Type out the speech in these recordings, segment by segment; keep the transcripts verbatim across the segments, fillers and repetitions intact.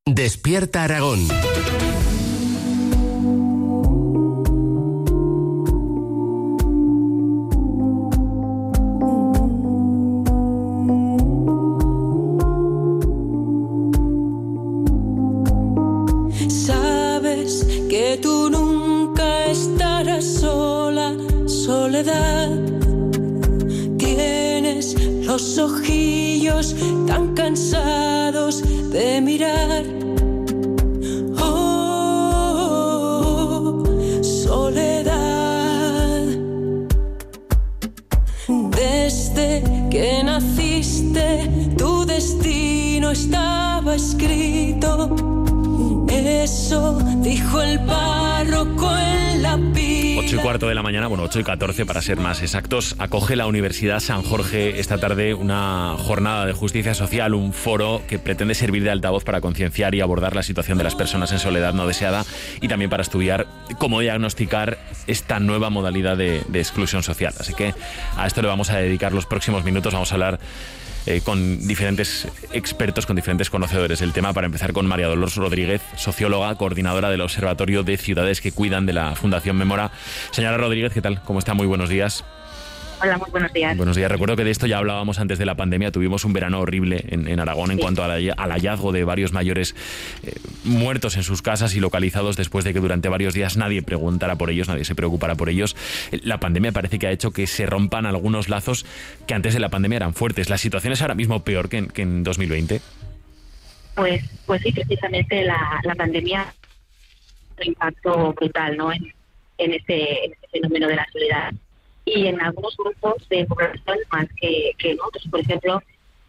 Despierta Aragón. Sabes que tú nunca estarás sola, soledad. Tienes los ojillos tan cansados de mirar. Oh, soledad. Desde que naciste, tu destino estaba escrito. Eso dijo el párroco en la pila. Ocho y cuarto de la mañana, bueno, ocho y catorce para ser más exactos, acoge la Universidad San Jorge esta tarde una jornada de justicia social, un foro que pretende servir de altavoz para concienciar y abordar la situación de las personas en soledad no deseada y también para estudiar cómo diagnosticar esta nueva modalidad de, de exclusión social. Así que a esto le vamos a dedicar los próximos minutos, vamos a hablar Eh, con diferentes expertos, con diferentes conocedores del tema. Para empezar con María Dolores Rodríguez, socióloga, coordinadora del Observatorio de Ciudades que Cuidan de la Fundación Mémora. Señora Rodríguez, ¿qué tal? ¿Cómo está? Muy buenos días. Hola, muy buenos días. Buenos días. Recuerdo que de esto ya hablábamos antes de la pandemia. Tuvimos un verano horrible en, en Aragón, sí, en cuanto a la, al hallazgo de varios mayores eh, muertos en sus casas y localizados después de que durante varios días nadie preguntara por ellos, nadie se preocupara por ellos. La pandemia parece que ha hecho que se rompan algunos lazos que antes de la pandemia eran fuertes. ¿La situación es ahora mismo peor que en, que en dos mil veinte? Pues, pues sí, precisamente la, la pandemia un impacto brutal, ¿no? en, en, este, en este fenómeno de la soledad. Y en algunos grupos de población más que, que en otros. Por ejemplo,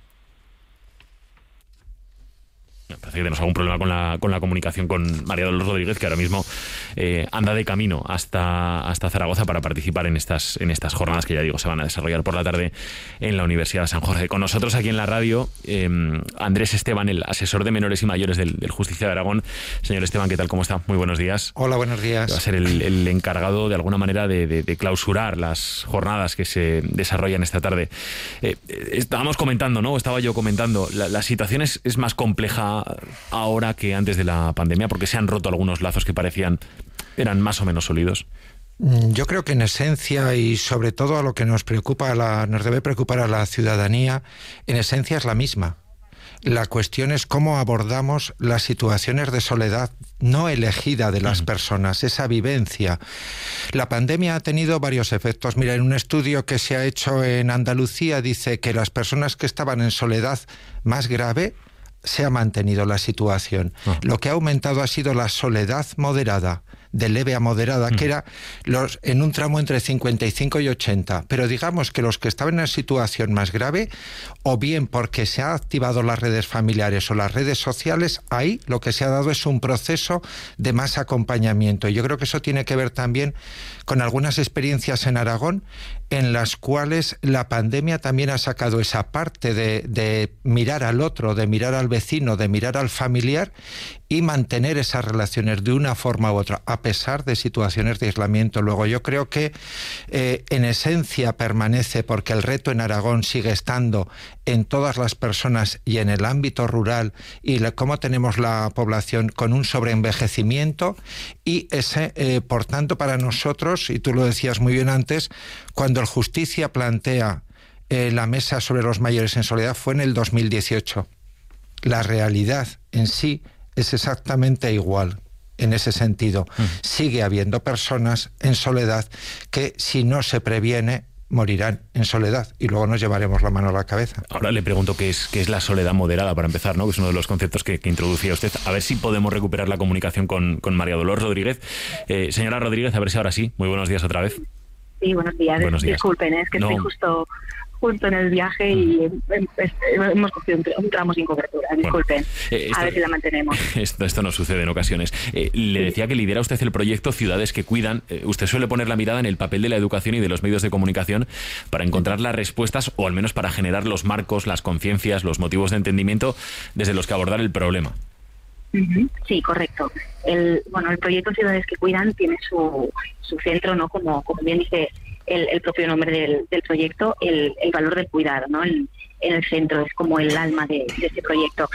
Me parece que tenemos algún problema con la, con la comunicación con María Dolores Rodríguez, que ahora mismo eh, anda de camino hasta, hasta Zaragoza para participar en estas, en estas jornadas que, ya digo, se van a desarrollar por la tarde en la Universidad de San Jorge. Con nosotros aquí en la radio, eh, Andrés Esteban, el asesor de menores y mayores del, del Justicia de Aragón. Señor Esteban, ¿qué tal? ¿Cómo está? Muy buenos días. Hola, buenos días. Va a ser el, el encargado, de alguna manera, de, de, de clausurar las jornadas que se desarrollan esta tarde. Eh, estábamos comentando, ¿no? Estaba yo comentando, la, la situación es, es más compleja ahora que antes de la pandemia, porque se han roto algunos lazos que parecían eran más o menos sólidos. Yo creo que en esencia, y sobre todo a lo que nos preocupa, a la, nos debe preocupar a la ciudadanía, en esencia es la misma. La cuestión es cómo abordamos las situaciones de soledad no elegida de las personas, esa vivencia. La pandemia ha tenido varios efectos. Mira, en un estudio que se ha hecho en Andalucía dice que las personas que estaban en soledad más grave se ha mantenido la situación. Oh. Lo que ha aumentado ha sido la soledad moderada, de leve a moderada, mm. que era los, en un tramo entre cincuenta y cinco y ochenta. Pero digamos que los que estaban en una situación más grave, o bien porque se han activado las redes familiares o las redes sociales, ahí lo que se ha dado es un proceso de más acompañamiento. Y yo creo que eso tiene que ver también con algunas experiencias en Aragón, en las cuales la pandemia también ha sacado esa parte de, de mirar al otro, de mirar al vecino, de mirar al familiar y mantener esas relaciones de una forma u otra, a pesar de situaciones de aislamiento. Luego yo creo que eh, en esencia permanece, porque el reto en Aragón sigue estando en todas las personas y en el ámbito rural, y le, cómo tenemos la población con un sobreenvejecimiento, y ese, eh, por tanto, para nosotros, y tú lo decías muy bien antes, cuando el Justicia plantea eh, la mesa sobre los mayores en soledad fue en el dos mil dieciocho. La realidad en sí es exactamente igual. En ese sentido, mm. sigue habiendo personas en soledad que, si no se previene, morirán en soledad, y luego nos llevaremos la mano a la cabeza. Ahora le pregunto qué es, qué es la soledad moderada, para empezar, ¿no? Que es uno de los conceptos que, que introducía usted. A ver si podemos recuperar la comunicación con, con María Dolores Rodríguez. Eh, señora Rodríguez, a ver si ahora sí. Muy buenos días otra vez. Sí, buenos días. Buenos días. Disculpen, es que no. estoy justo... junto en el viaje y hemos cogido un tramo sin cobertura. Disculpen, bueno, eh, esto, a ver si la mantenemos. Esto, esto nos sucede en ocasiones. Eh, le decía que lidera usted el proyecto Ciudades que Cuidan. Eh, usted suele poner la mirada en el papel de la educación y de los medios de comunicación para encontrar las respuestas, o al menos para generar los marcos, las conciencias, los motivos de entendimiento desde los que abordar el problema. Uh-huh. Sí, correcto. El, bueno, el proyecto Ciudades que Cuidan tiene su, su centro, ¿no? Como, como bien dice El, el propio nombre del, del proyecto, el, el valor del cuidado, ¿no? El, en el centro, es como el alma de, de este proyecto.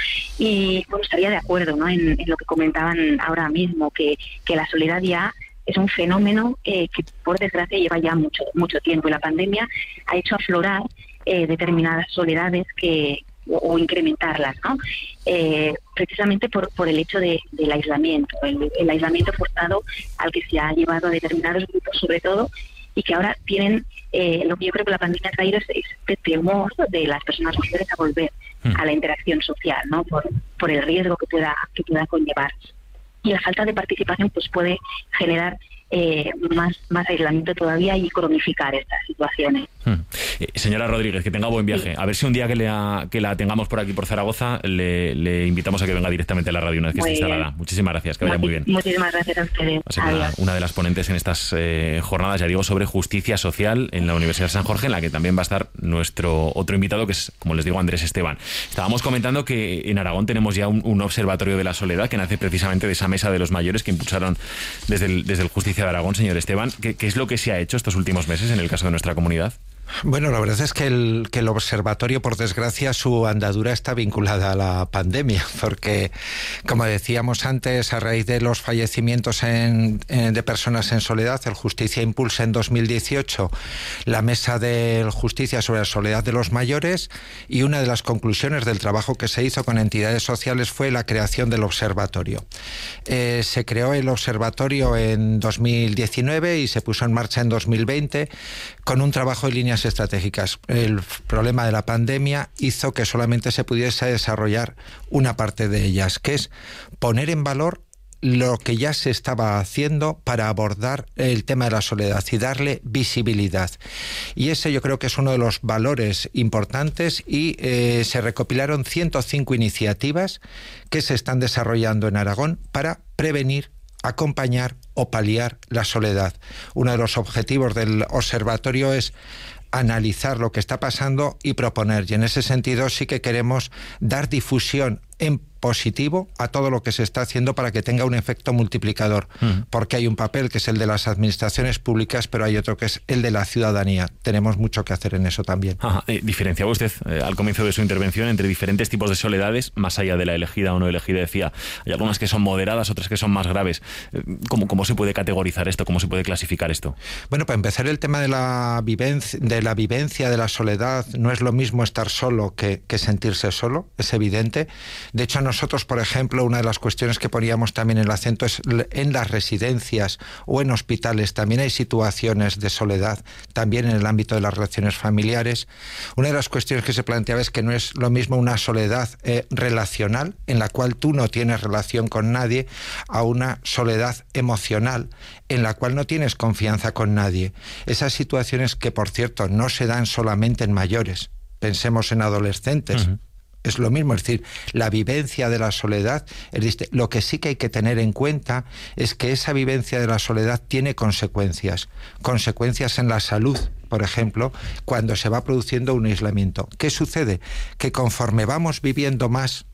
Y bueno, estaría de acuerdo, ¿no?, en, en lo que comentaban ahora mismo, que, que la soledad ya es un fenómeno eh, que por desgracia lleva ya mucho mucho tiempo, y la pandemia ha hecho aflorar eh, determinadas soledades que o, o incrementarlas, ¿no? Eh, precisamente por, por el hecho de, del aislamiento, el, el aislamiento forzado al que se ha llevado a determinados grupos sobre todo, y que ahora tienen, eh, lo que yo creo que la pandemia ha traído es este temor de las personas mayores a volver mm. a la interacción social, ¿no?, por, por el riesgo que pueda, que pueda conllevar. Y la falta de participación pues puede generar eh, más, más aislamiento todavía y cronificar estas situaciones. Hmm. Eh, señora Rodríguez, que tenga buen viaje. Sí. A ver si un día que, le ha, que la tengamos por aquí, por Zaragoza, le, le invitamos a que venga directamente a la radio una vez que esté instalada. Muchísimas gracias, que vaya muy bien. Muchísimas gracias a ustedes. Una, una de las ponentes en estas eh, jornadas, ya digo, sobre justicia social en la Universidad de San Jorge, en la que también va a estar nuestro otro invitado, que es, como les digo, Andrés Esteban. Estábamos comentando que en Aragón tenemos ya un, un observatorio de la soledad que nace precisamente de esa mesa de los mayores que impulsaron desde el, desde el Justicia de Aragón. Señor Esteban, ¿qué, ¿qué es lo que se ha hecho estos últimos meses en el caso de nuestra comunidad? Bueno, la verdad es que el, que el observatorio, por desgracia, su andadura está vinculada a la pandemia, porque, como decíamos antes, a raíz de los fallecimientos en, en, de personas en soledad, el Justicia impulsa en dos mil dieciocho la Mesa de Justicia sobre la Soledad de los Mayores, y una de las conclusiones del trabajo que se hizo con entidades sociales fue la creación del observatorio. Eh, se creó el observatorio en dos mil diecinueve y se puso en marcha en dos mil veinte con un trabajo de líneas estratégicas. El problema de la pandemia hizo que solamente se pudiese desarrollar una parte de ellas, que es poner en valor lo que ya se estaba haciendo para abordar el tema de la soledad y darle visibilidad. Y ese yo creo que es uno de los valores importantes, y eh, se recopilaron ciento cinco iniciativas que se están desarrollando en Aragón para prevenir, acompañar o paliar la soledad. Uno de los objetivos del observatorio es analizar lo que está pasando y proponer, y en ese sentido sí que queremos dar difusión en positivo a todo lo que se está haciendo para que tenga un efecto multiplicador, uh-huh. porque hay un papel que es el de las administraciones públicas, pero hay otro que es el de la ciudadanía. Tenemos mucho que hacer en eso también. Ajá. Eh, diferenciaba usted eh, al comienzo de su intervención entre diferentes tipos de soledades, más allá de la elegida o no elegida. Decía, hay algunas que son moderadas, otras que son más graves. Eh, ¿cómo, ¿Cómo se puede categorizar esto? ¿Cómo se puede clasificar esto? Bueno, para empezar, el tema de la vivencia de la vivencia de la soledad, no es lo mismo estar solo que, que sentirse solo, es evidente. De hecho, nosotros, por ejemplo, una de las cuestiones que poníamos también el acento es en las residencias o en hospitales. También hay situaciones de soledad, también en el ámbito de las relaciones familiares. Una de las cuestiones que se planteaba es que no es lo mismo una soledad eh, relacional, en la cual tú no tienes relación con nadie, a una soledad emocional, en la cual no tienes confianza con nadie. Esas situaciones que, por cierto, no se dan solamente en mayores. Pensemos en adolescentes. Uh-huh. Es lo mismo, es decir, la vivencia de la soledad, es lo que sí que hay que tener en cuenta es que esa vivencia de la soledad tiene consecuencias, consecuencias en la salud, por ejemplo, cuando se va produciendo un aislamiento. ¿Qué sucede? Que conforme vamos viviendo más,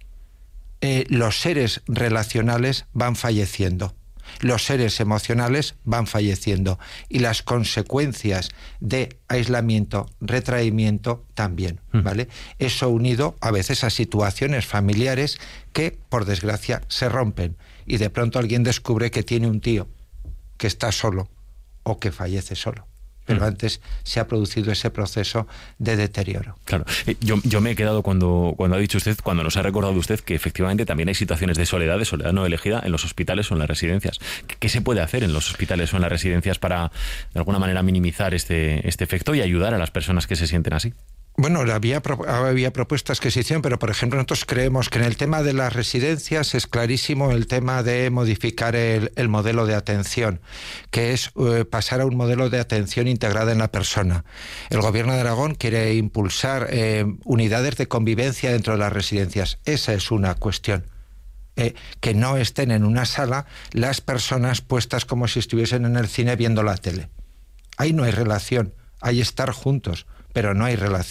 eh, los seres relacionales van falleciendo. Los seres emocionales van falleciendo, y las consecuencias de aislamiento, retraimiento también, ¿vale? Eso unido a veces a situaciones familiares que, por desgracia, se rompen, y de pronto alguien descubre que tiene un tío que está solo o que fallece solo. Pero antes se ha producido ese proceso de deterioro. Claro, yo, yo me he quedado cuando, cuando ha dicho usted, cuando nos ha recordado usted que efectivamente también hay situaciones de soledad, de soledad no elegida, en los hospitales o en las residencias. ¿Qué, qué se puede hacer en los hospitales o en las residencias para, de alguna manera, minimizar este, este efecto y ayudar a las personas que se sienten así? Bueno, había, había propuestas que se hicieron, pero por ejemplo nosotros creemos que en el tema de las residencias es clarísimo el tema de modificar el, el modelo de atención, que es eh, pasar a un modelo de atención integrada en la persona. El Gobierno de Aragón quiere impulsar eh, unidades de convivencia dentro de las residencias. Esa es una cuestión. Eh, que no estén en una sala las personas puestas como si estuviesen en el cine viendo la tele. Ahí no hay relación, hay estar juntos, pero no hay relación.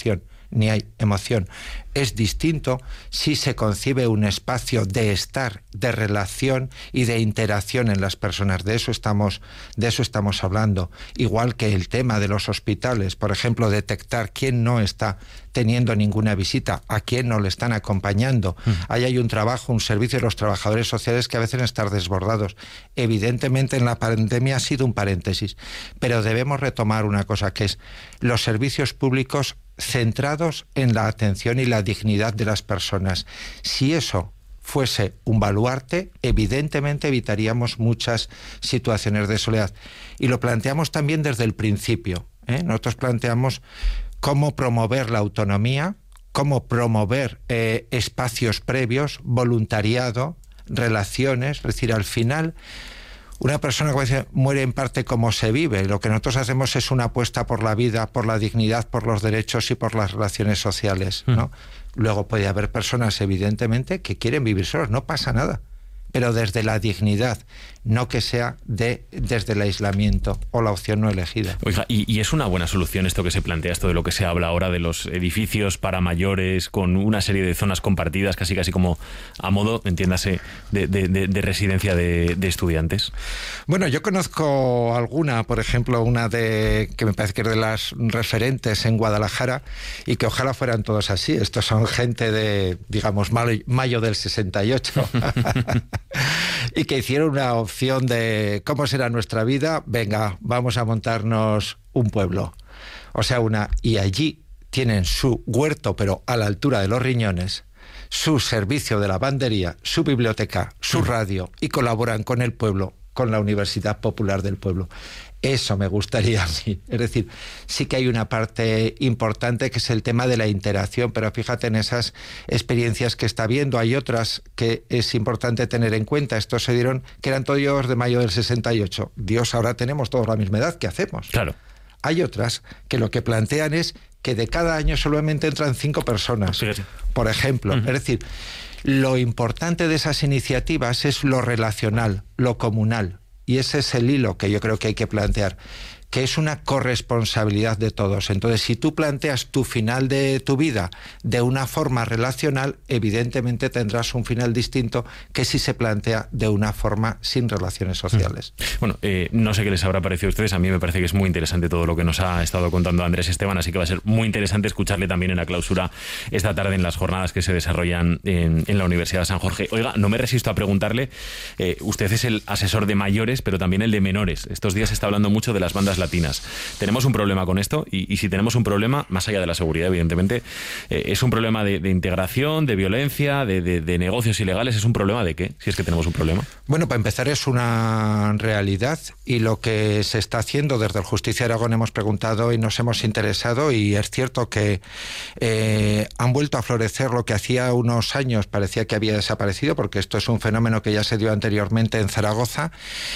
ni hay emoción. Es distinto si se concibe un espacio de estar, de relación y de interacción en las personas. De eso estamos, de eso estamos hablando. Igual que el tema de los hospitales, por ejemplo, detectar quién no está teniendo ninguna visita, a quién no le están acompañando. Mm. Ahí hay un trabajo, un servicio de los trabajadores sociales que a veces están desbordados. Evidentemente en la pandemia ha sido un paréntesis, pero debemos retomar una cosa, que es los servicios públicos centrados en la atención y la dignidad de las personas. Si eso fuese un baluarte, evidentemente evitaríamos muchas situaciones de soledad. Y lo planteamos también desde el principio, ¿eh? Nosotros planteamos cómo promover la autonomía, cómo promover eh, espacios previos, voluntariado, relaciones. Es decir, al final, una persona que dice, muere en parte como se vive. Lo que nosotros hacemos es una apuesta por la vida, por la dignidad, por los derechos y por las relaciones sociales, ¿no? Mm. Luego puede haber personas, evidentemente, que quieren vivir solos, no pasa nada, pero desde la dignidad, no que sea de, desde el aislamiento o la opción no elegida. Oiga, y, y es una buena solución esto que se plantea, esto de lo que se habla ahora de los edificios para mayores con una serie de zonas compartidas, casi casi como a modo, entiéndase, de, de, de, de residencia de, de estudiantes. Bueno, yo conozco alguna, por ejemplo, una de que me parece que es de las referentes en Guadalajara, y que ojalá fueran todos así. Estos son gente de, digamos, mayo del sesenta y ocho y que hicieron una opción de cómo será nuestra vida, venga, vamos a montarnos un pueblo. O sea, una, y allí tienen su huerto, pero a la altura de los riñones, su servicio de lavandería, su biblioteca, su radio, y colaboran con el pueblo, con la Universidad Popular del Pueblo. Eso me gustaría a mí. Es decir, sí que hay una parte importante que es el tema de la interacción, pero fíjate en esas experiencias que está viendo. Hay otras que es importante tener en cuenta. Estos se dieron, que eran todos de mayo del sesenta y ocho. Dios, ahora tenemos todos la misma edad. ¿Qué hacemos? Claro. Hay otras que lo que plantean es que de cada año solamente entran cinco personas, sí, sí. por ejemplo. Uh-huh. Es decir, lo importante de esas iniciativas es lo relacional, lo comunal. Y ese es el hilo que yo creo que hay que plantear, que es una corresponsabilidad de todos. Entonces, si tú planteas tu final de tu vida de una forma relacional, evidentemente tendrás un final distinto que si se plantea de una forma sin relaciones sociales. Bueno, eh, no sé qué les habrá parecido a ustedes. A mí me parece que es muy interesante todo lo que nos ha estado contando Andrés Esteban, así que va a ser muy interesante escucharle también en la clausura esta tarde en las jornadas que se desarrollan en, en la Universidad de San Jorge. Oiga, no me resisto a preguntarle, eh, usted es el asesor de mayores, pero también el de menores. Estos días se está hablando mucho de las bandas latinas. Tenemos un problema con esto y, y si tenemos un problema, más allá de la seguridad, evidentemente, eh, es un problema de, de integración, de violencia, de, de, de negocios ilegales. ¿Es un problema de qué? Si es que tenemos un problema. Bueno, para empezar es una realidad, y lo que se está haciendo desde el Justicia de Aragón hemos preguntado y nos hemos interesado, y es cierto que eh, han vuelto a florecer lo que hacía unos años parecía que había desaparecido, porque esto es un fenómeno que ya se dio anteriormente en Zaragoza,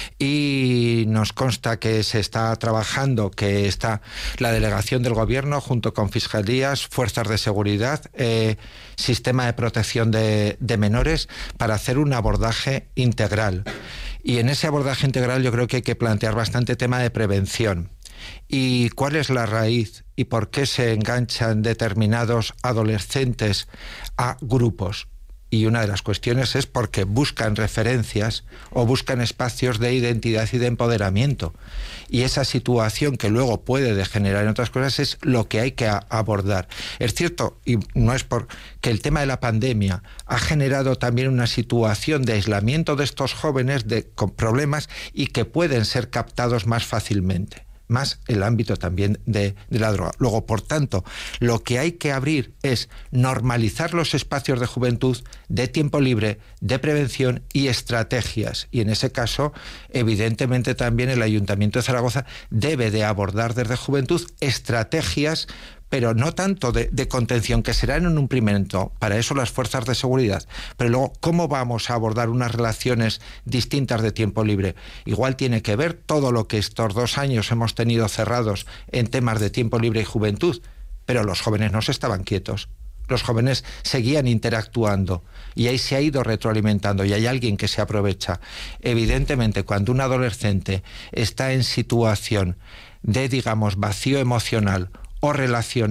y nos consta que se está trabajando, que está la delegación del gobierno junto con fiscalías, fuerzas de seguridad, eh, sistema de protección de, de menores, para hacer un abordaje integral. Y en ese abordaje integral yo creo que hay que plantear bastante tema de prevención. ¿Y cuál es la raíz y por qué se enganchan determinados adolescentes a grupos? Y una de las cuestiones es porque buscan referencias o buscan espacios de identidad y de empoderamiento. Y esa situación que luego puede degenerar en otras cosas es lo que hay que a- abordar. Es cierto, y no es por que el tema de la pandemia ha generado también una situación de aislamiento de estos jóvenes de, con problemas, y que pueden ser captados más fácilmente. Más el ámbito también de, de la droga. Luego, por tanto, lo que hay que abrir es normalizar los espacios de juventud, de tiempo libre, de prevención y estrategias. Y en ese caso, evidentemente también el Ayuntamiento de Zaragoza debe de abordar desde juventud estrategias, pero no tanto de, de contención, que será en un primer momento, para eso las fuerzas de seguridad, pero luego, ¿cómo vamos a abordar unas relaciones distintas de tiempo libre? Igual tiene que ver todo lo que estos dos años hemos tenido cerrados en temas de tiempo libre y juventud, pero los jóvenes no se estaban quietos. Los jóvenes seguían interactuando y ahí se ha ido retroalimentando, y hay alguien que se aprovecha. Evidentemente, cuando un adolescente está en situación de, digamos, vacío emocional o relacional,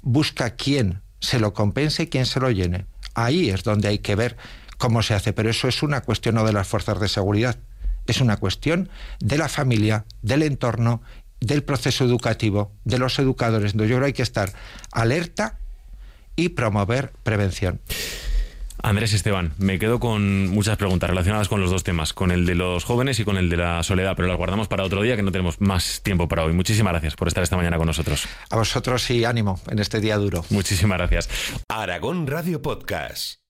busca quién se lo compense y quién se lo llene. Ahí es donde hay que ver cómo se hace, pero eso es una cuestión no de las fuerzas de seguridad, es una cuestión de la familia, del entorno, del proceso educativo, de los educadores. Entonces yo creo que hay que estar alerta y promover prevención. Andrés Esteban, me quedo con muchas preguntas relacionadas con los dos temas, con el de los jóvenes y con el de la soledad, pero las guardamos para otro día, que no tenemos más tiempo para hoy. Muchísimas gracias por estar esta mañana con nosotros. A vosotros y ánimo en este día duro. Muchísimas gracias. Aragón Radio Podcast.